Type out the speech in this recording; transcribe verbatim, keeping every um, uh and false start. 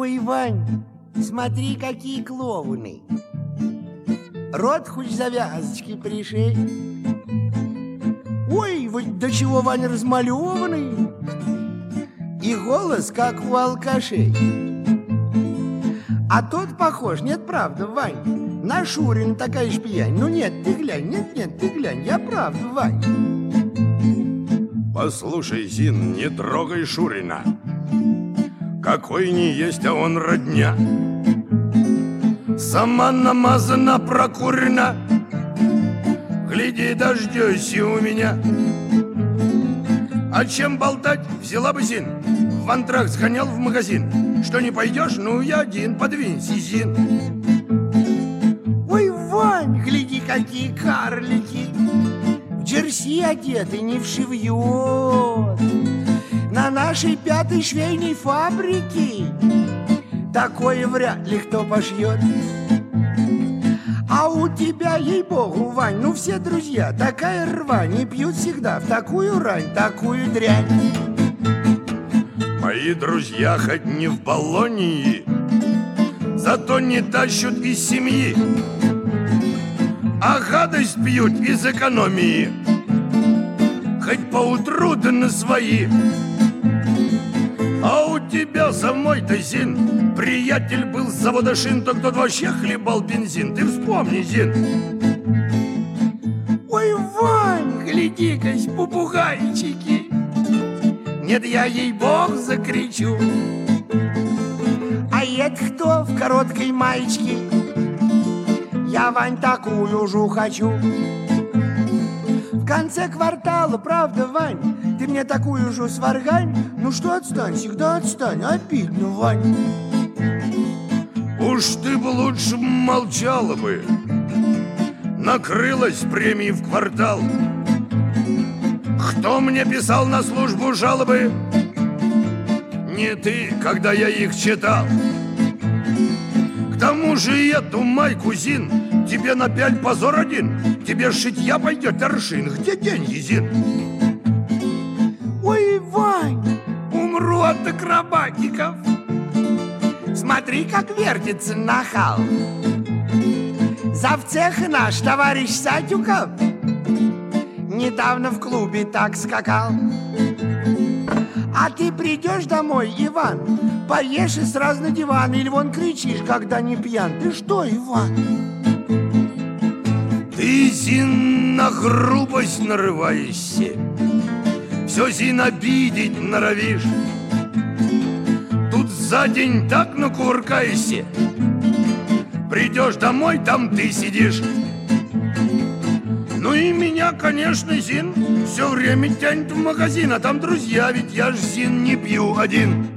Ой, Вань, смотри, какие клоуны. Рот хоть завязочки пришей. Ой, вот до чего Ваня размалеванный. И голос, как у алкашей. А тот похож, нет, правда, Вань, на Шурина такая ж пьянь. Ну нет, ты глянь, нет, нет, ты глянь, я правда, Вань. Послушай, Зин, не трогай Шурина. Какой не есть, а он родня. Сама намазана, прокурена. Гляди, дождёйся у меня. А чем болтать, взяла бы, Зин. В антракт сгонял в магазин. Что не пойдешь, ну я один, подвинься, Зин. Ой, Вань, гляди, какие карлики. В джерси одеты, не вшивьет. На нашей пятой швейной фабрике такое вряд ли кто пошьет. А у тебя, ей-богу, Вань, ну все друзья, такая рвань, и пьют всегда в такую рань, такую дрянь. Мои друзья хоть не в Болонии, зато не тащут из семьи, а гадость пьют из экономии, хоть поутру да на свои. А у тебя самой-то, Зин, приятель был с завода шин, то кто вообще хлебал бензин. Ты вспомни, Зин. Ой, Вань, гляди-кась, попугайчики. Нет, я ей-бог закричу. А это кто в короткой маечке? Я, Вань, такую же хочу. В конце квартала, правда, Вань, ты мне такую же сваргань. Ну что, отстань, всегда отстань, обидно, Вань. Уж ты бы лучше молчала бы. Накрылась премией в квартал. Кто мне писал на службу жалобы? Не ты, когда я их читал. К тому же и эту майку, Зин, тебе напяль позор один. Тебе шитья пойдет аршин. Где деньги, Зин? Ой, Вань, умру от акробатиков. Смотри, как вертится нахал. Завцех наш товарищ Сатюков недавно в клубе так скакал. А ты придешь домой, Иван, поешь и сразу на диван. Или вон кричишь, когда не пьян. Ты что, Иван? Ты, Зин, на грубость нарываешься. Все, Зин, обидеть норовишь. Тут за день так накуркаешься. Придешь домой, там ты сидишь. Ну и меня, конечно, Зин, все время тянет в магазин. А там друзья, ведь я ж, Зин, не пью один.